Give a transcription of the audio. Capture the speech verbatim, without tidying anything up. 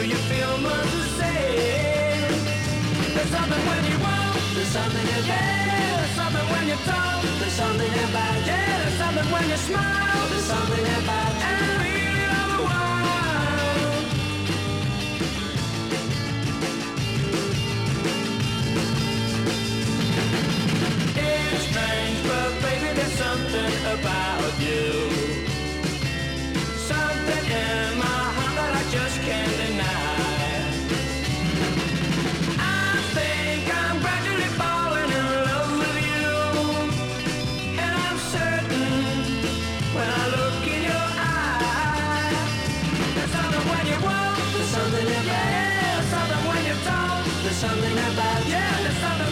you feel much the same? There's something when you walk, there's something about yeah. There's something when you talk, there's something about yeah. There's something when you smile, there's something about every other world. It's strange, but baby, there's something about you. Something in my heart that I just can't deny. I think I'm gradually falling in love with you, and I'm certain when I look in your eyes. There's something when you walk, there's something about yeah. There's something when you talk, there's something about yeah. There's something